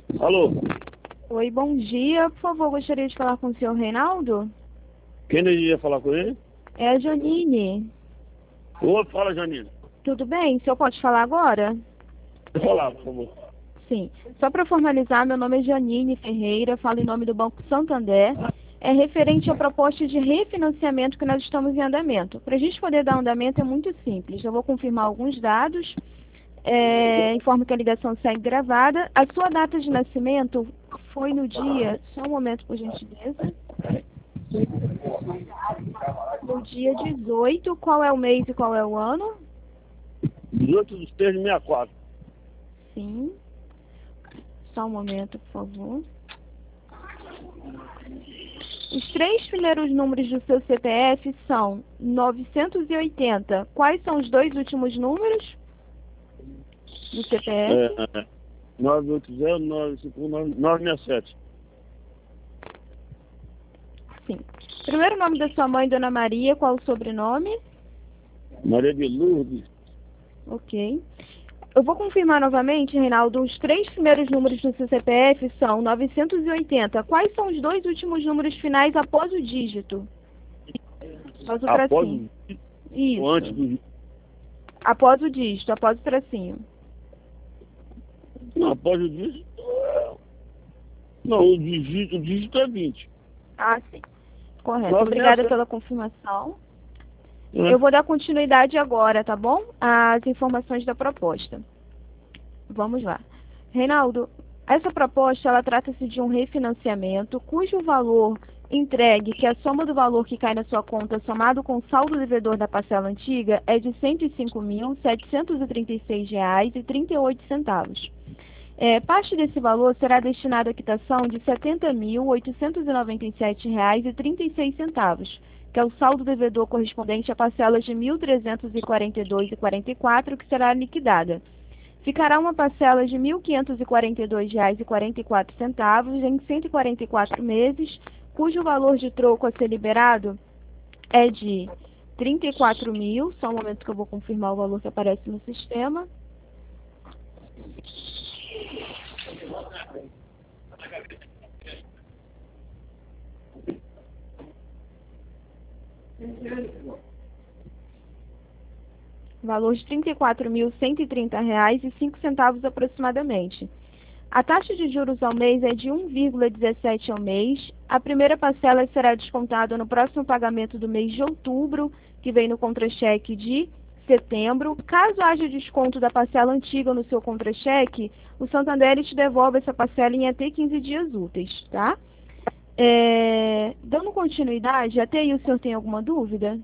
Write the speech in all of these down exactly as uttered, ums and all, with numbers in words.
Alô? Oi, bom dia. Por favor, gostaria de falar com o senhor Reinaldo? Quem deseja falar com ele? É a Janine. Ô, fala, Janine. Tudo bem? O senhor pode falar agora? Pode falar, por favor. Sim. Só para formalizar, meu nome é Janine Ferreira, falo em nome do Banco Santander. É referente à proposta de refinanciamento que nós estamos em andamento. Para a gente poder dar andamento é muito simples. Eu vou confirmar alguns dados. É, informo que a ligação segue gravada. A sua data de nascimento foi no dia... Só um momento, por gentileza. No dia dezoito, qual é o mês e qual é o ano? dezoito de três de sessenta e quatro. Sim. Só um momento, por favor. Os três primeiros números do seu C P F são novecentos e oitenta. Quais são os dois últimos números do C P F? É, é, nove oito zero nove cinco um nove nove seis sete. Sim. Primeiro nome da sua mãe, Dona Maria, qual o sobrenome? Maria de Lourdes. Ok. Eu vou confirmar novamente, Reinaldo. Os três primeiros números do seu C P F são novecentos e oitenta. Quais são os dois últimos números finais após o dígito? Após o Após tracinho. o Isso. ou antes do... Após o dígito, após o tracinho. Não, após o dígito... Não, o dígito, o dígito é vinte. Ah, sim. Correto. Nove Obrigada seis sete. pela confirmação. É. Eu vou dar continuidade agora, tá bom? Às informações da proposta. Vamos lá. Reinaldo, essa proposta, ela trata-se de um refinanciamento cujo valor entregue, que é a soma do valor que cai na sua conta somado com o saldo devedor da parcela antiga, é de cento e cinco mil, setecentos e trinta e seis reais e trinta e oito centavos. É, parte desse valor será destinada à quitação de setenta mil, oitocentos e noventa e sete reais e trinta e seis centavos, que é o saldo devedor correspondente a parcelas de mil trezentos e quarenta e dois reais e quarenta e quatro centavos, que será liquidada. Ficará uma parcela de mil quinhentos e quarenta e dois reais e quarenta e quatro centavos em cento e quarenta e quatro meses, cujo valor de troco a ser liberado é de trinta e quatro mil. Só um momento que eu vou confirmar o valor que aparece no sistema. Valor de trinta e quatro mil, cento e trinta reais e cinco centavos aproximadamente. A taxa de juros ao mês é de um vírgula dezessete ao mês. A primeira parcela será descontada no próximo pagamento do mês de outubro, que vem no contra-cheque de setembro. Caso haja desconto da parcela antiga no seu contra-cheque, o Santander te devolve essa parcela em até quinze dias úteis, tá? É, dando continuidade, até aí o senhor tem alguma dúvida?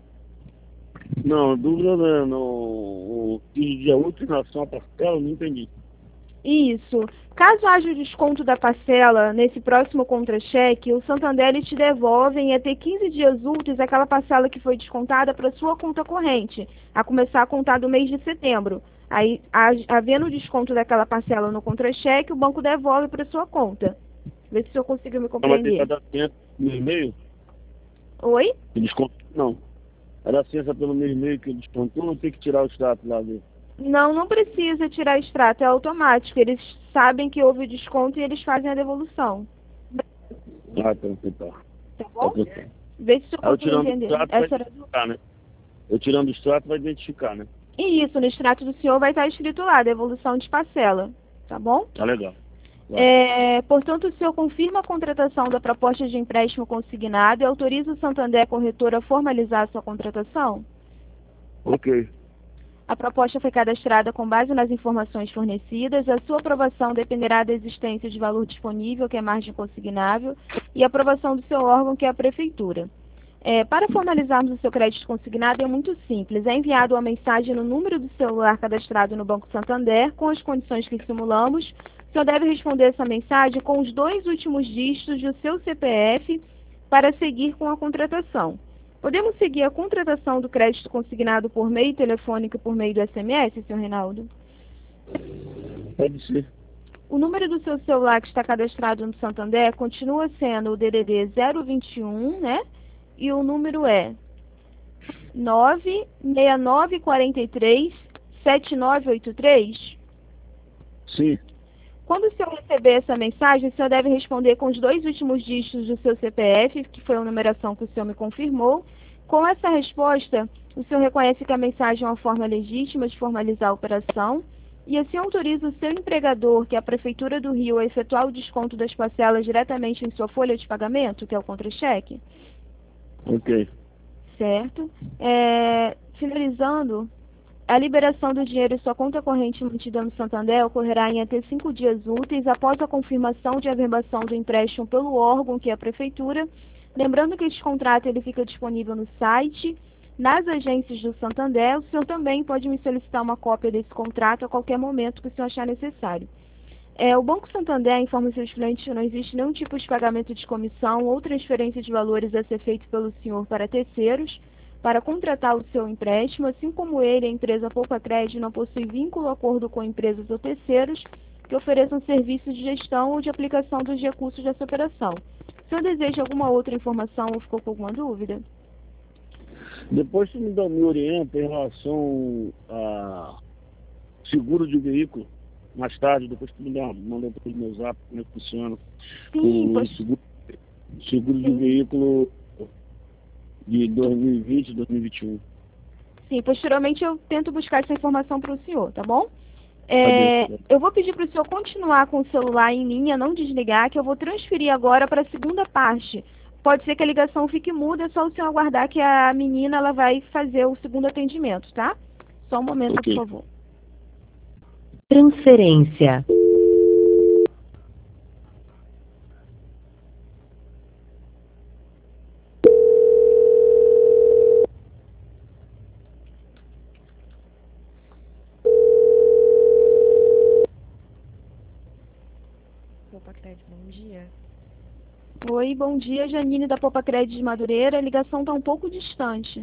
Não, dúvida não. No, o dia útil em relação à parcela, não entendi. Isso. Caso haja o desconto da parcela nesse próximo contra-cheque, o Santander ele te devolve em até quinze dias úteis aquela parcela que foi descontada para sua conta corrente, a começar a contar do mês de setembro. Aí, havendo o desconto daquela parcela no contra-cheque, o banco devolve para sua conta. Vê se o senhor conseguiu me Não vai ter que compreender. dar ciência no e-mail? Oi? Que desconto? Não. Era ciência pelo meu e-mail que descontou, não tem que tirar o extrato lá dele. Não, não precisa tirar extrato, é automático. Eles sabem que houve desconto e eles fazem a devolução. Ah, então, então. Tá bom? Tá, tá. Vê se o senhor Aí eu conseguiu tirando o entender. extrato vai Essa era... identificar, né? Eu tirando o extrato vai identificar, né? E isso, no extrato do senhor vai estar escrito lá, devolução de parcela. Tá bom? Tá legal. Vai. É, portanto, o senhor confirma a contratação da proposta de empréstimo consignado e autoriza o Santander Corretora a formalizar a sua contratação? Ok. A proposta foi cadastrada com base nas informações fornecidas. A sua aprovação dependerá da existência de valor disponível, que é margem consignável, e a aprovação do seu órgão, que é a Prefeitura. É, para formalizarmos o seu crédito consignado é muito simples. É enviado uma mensagem no número do celular cadastrado no Banco Santander, com as condições que simulamos. O senhor deve responder essa mensagem com os dois últimos dígitos do seu C P F para seguir com a contratação. Podemos seguir a contratação do crédito consignado por meio telefônico e por meio do S M S, senhor Reinaldo? Pode ser. O número do seu celular que está cadastrado no Santander continua sendo o D D D zero vinte e um, né? E o número é nove seis nove quatro três sete nove oito três? Sim. Quando o senhor receber essa mensagem, o senhor deve responder com os dois últimos dígitos do seu C P F, que foi a numeração que o senhor me confirmou. Com essa resposta, o senhor reconhece que a mensagem é uma forma legítima de formalizar a operação e assim autoriza o seu empregador, que é a Prefeitura do Rio, a efetuar o desconto das parcelas diretamente em sua folha de pagamento, que é o contra-cheque? Ok. Certo. É, finalizando, a liberação do dinheiro em sua conta corrente mantida no Santander ocorrerá em até cinco dias úteis após a confirmação de averbação do empréstimo pelo órgão, que é a Prefeitura. Lembrando que este contrato ele fica disponível no site, nas agências do Santander. O senhor também pode me solicitar uma cópia desse contrato a qualquer momento que o senhor achar necessário. É, o Banco Santander informa seus clientes que não existe nenhum tipo de pagamento de comissão ou transferência de valores a ser feito pelo senhor para terceiros para contratar o seu empréstimo, assim como ele, a empresa Poupa Crédito, não possui vínculo ou acordo com empresas ou terceiros que ofereçam serviços de gestão ou de aplicação dos recursos dessa operação. O senhor deseja alguma outra informação ou ficou com alguma dúvida? Depois tu me, dá, me orienta em relação a seguro de veículo. Mais tarde, depois tu me dá, manda para o meu zap como é que funciona. Sim, O pois... seguro, seguro de Sim. veículo de dois mil e vinte, dois mil e vinte e um. Sim, posteriormente eu tento buscar essa informação para o senhor, tá bom? Tá bem, É, senhor. eu vou pedir para o senhor continuar com o celular em linha, não desligar, que eu vou transferir agora para a segunda parte. Pode ser que a ligação fique muda, é só o senhor aguardar que a menina ela vai fazer o segundo atendimento, tá? Só um momento, por Ok. favor. Transferência. Poupa Crédito, bom dia. Oi, bom dia, Janine da Poupa Crédito de Madureira. A ligação está um pouco distante.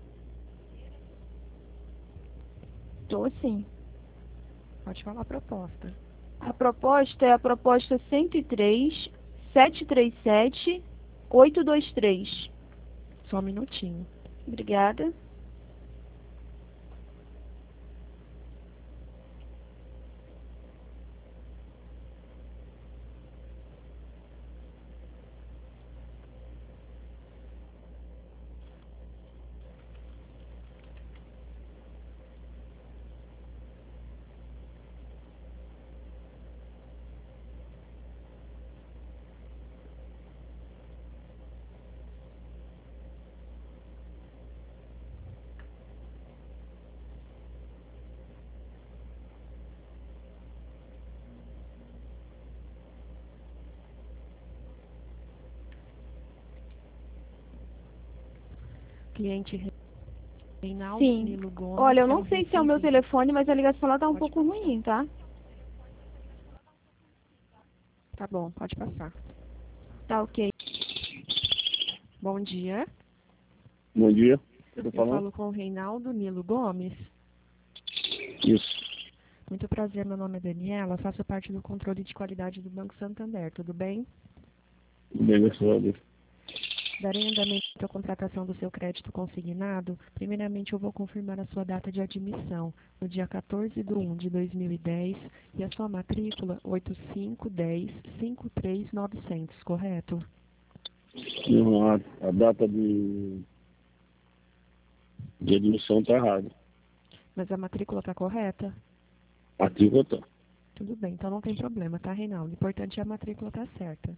Estou sim. Pode falar a proposta. A proposta é a proposta cento e três, setecentos e trinta e sete, oitocentos e vinte e três. Só um minutinho. Obrigada. Cliente Reinaldo Sim. Nilo Gomes. Olha, eu é não um sei se é o meu Recife. telefone, mas a ligação lá tá um Pode pouco passar. ruim, tá? Tá bom, pode passar. Tá ok. Bom dia. Bom dia. Eu tô Eu falando? falo com o Reinaldo Nilo Gomes. Isso. Muito prazer, meu nome é Daniela. Faço parte do controle de qualidade do Banco Santander. Tudo bem? Tudo bem, graças a Deus. Darei andamento à contratação do seu crédito consignado. Primeiramente, eu vou confirmar a sua data de admissão, no dia quatorze de um de dois mil e dez, e a sua matrícula oito cinco um zero cinco três nove zero zero, correto? Não, a, a data de, de admissão tá errada. Mas a matrícula está correta? Matrícula tá. Tudo bem, então não tem problema, tá, Reinaldo? O importante é a matrícula estar certa.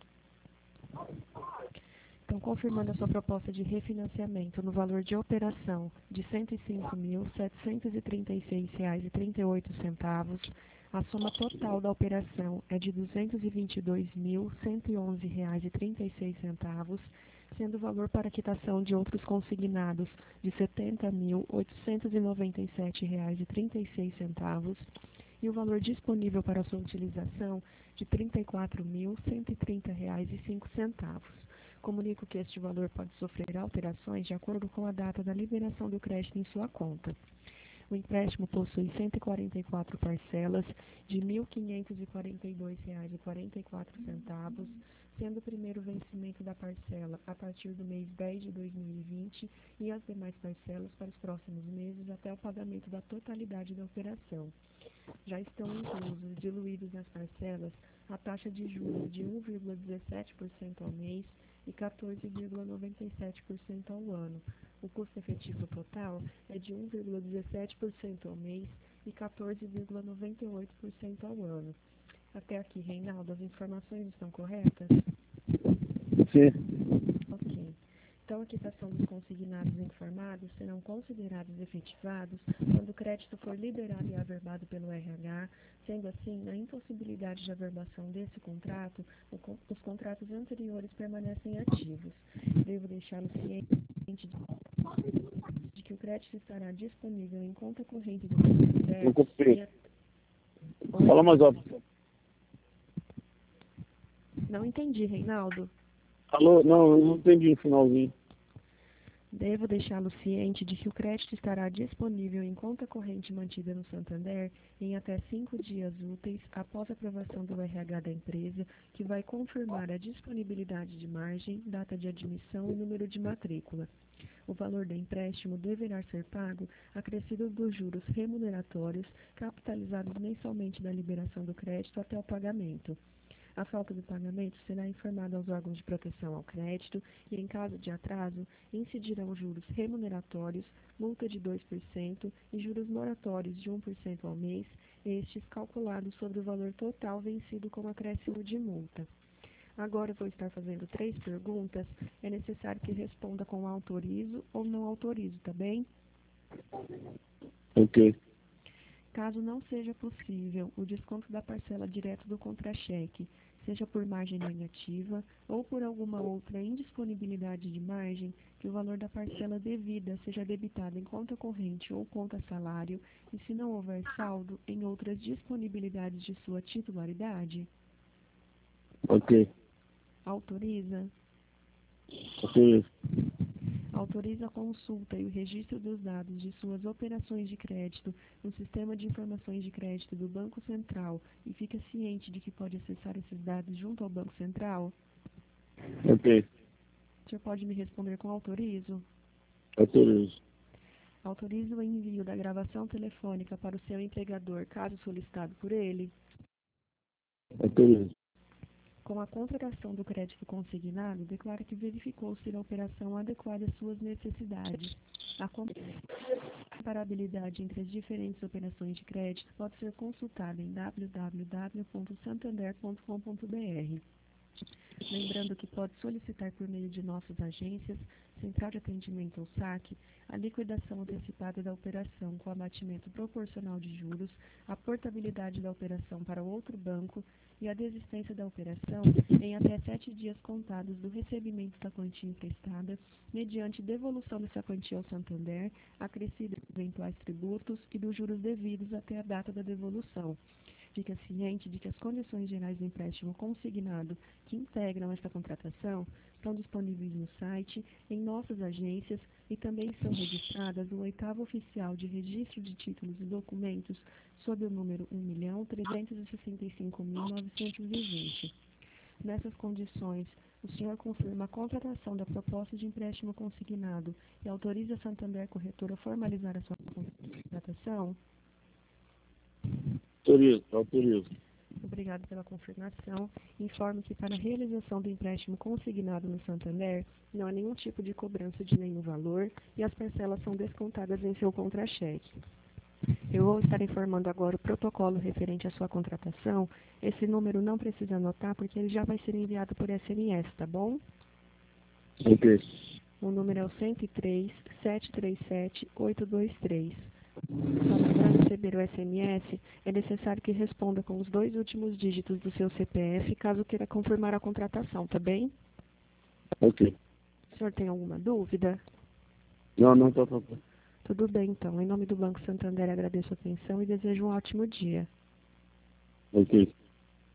Então, confirmando a sua proposta de refinanciamento no valor de operação de cento e cinco mil, setecentos e trinta e seis reais e trinta e oito centavos, a soma total da operação é de duzentos e vinte e dois mil, cento e onze reais e trinta e seis centavos, sendo o valor para quitação de outros consignados de setenta mil, oitocentos e noventa e sete reais e trinta e seis centavos, e o valor disponível para sua utilização de trinta e quatro mil, cento e trinta reais e cinco centavos. Comunico que este valor pode sofrer alterações de acordo com a data da liberação do crédito em sua conta. O empréstimo possui cento e quarenta e quatro parcelas de mil quinhentos e quarenta e dois reais e quarenta e quatro centavos, sendo o primeiro vencimento da parcela a partir do mês dez de dois mil e vinte e as demais parcelas para os próximos meses até o pagamento da totalidade da operação. Já estão inclusos, diluídos nas parcelas, a taxa de juros de um vírgula dezessete por cento ao mês e quatorze vírgula noventa e sete por cento ao ano. O custo efetivo total é de um vírgula dezessete por cento ao mês e quatorze vírgula noventa e oito por cento ao ano. Até aqui, Reinaldo, as informações estão corretas? Sim. Ok. Então, a quitação dos consignados informados serão considerados efetivados quando o crédito for liberado e averbado pelo R H. Sendo assim, na impossibilidade de averbação desse contrato, o, os contratos anteriores permanecem ativos. Devo deixá-lo ciente de, de que o crédito estará disponível em conta corrente do Não comprei. Oi? Fala mais alto. Não entendi, Reinaldo. Alô? Não, eu não entendi o finalzinho. Devo deixá-lo ciente de que o crédito estará disponível em conta corrente mantida no Santander em até cinco dias úteis após a aprovação do R H da empresa, que vai confirmar a disponibilidade de margem, data de admissão e número de matrícula. O valor do empréstimo deverá ser pago acrescido dos juros remuneratórios capitalizados mensalmente da liberação do crédito até o pagamento. A falta do pagamento será informada aos órgãos de proteção ao crédito e, em caso de atraso, incidirão juros remuneratórios, multa de dois por cento e juros moratórios de um por cento ao mês, estes calculados sobre o valor total vencido com acréscimo de multa. Agora eu vou estar fazendo três perguntas. É necessário que responda com autorizo ou não autorizo, tá bem? Ok. Caso não seja possível o desconto da parcela direto do contra-cheque, seja por margem negativa ou por alguma outra indisponibilidade de margem, que o valor da parcela devida seja debitado em conta corrente ou conta salário e, se não houver saldo, em outras disponibilidades de sua titularidade. Ok. Autoriza? Ok. Autoriza a consulta e o registro dos dados de suas operações de crédito no Sistema de Informações de Crédito do Banco Central e fica ciente de que pode acessar esses dados junto ao Banco Central? Ok. O senhor pode me responder com autorizo? Autorizo. Autoriza o envio da gravação telefônica para o seu empregador, caso solicitado por ele? Autorizo. Com a contratação do crédito consignado, declara que verificou ser a operação adequada às suas necessidades. A comparabilidade entre as diferentes operações de crédito pode ser consultada em w w w ponto santander ponto com ponto b r. Lembrando que pode solicitar por meio de nossas agências, Central de Atendimento ou saque, a liquidação antecipada da operação com abatimento proporcional de juros, a portabilidade da operação para outro banco e a desistência da operação em até sete dias contados do recebimento da quantia emprestada, mediante devolução dessa quantia ao Santander, acrescido de eventuais tributos e dos juros devidos até a data da devolução. Fica ciente de que as condições gerais do empréstimo consignado que integram esta contratação estão disponíveis no site, em nossas agências e também são registradas no oitavo oficial de registro de títulos e documentos sob o número um milhão trezentos e sessenta e cinco mil novecentos e vinte. Nessas condições, o senhor confirma a contratação da proposta de empréstimo consignado e autoriza a Santander Corretora a formalizar a sua contratação? Autorizo. Autorizo. Obrigado pela confirmação. Informo que para a realização do empréstimo consignado no Santander, não há nenhum tipo de cobrança de nenhum valor e as parcelas são descontadas em seu contra-cheque. Eu vou estar informando agora o protocolo referente à sua contratação. Esse número não precisa anotar porque ele já vai ser enviado por S M S, tá bom? Ok. O número é o cento e três, sete três sete, oito dois três. Para receber o S M S, é necessário que responda com os dois últimos dígitos do seu C P F, caso queira confirmar a contratação, tá bem? Ok. O senhor tem alguma dúvida? Não, não, tá, tá, tá. Tudo bem, então. Em nome do Banco Santander, agradeço a atenção e desejo um ótimo dia. Ok.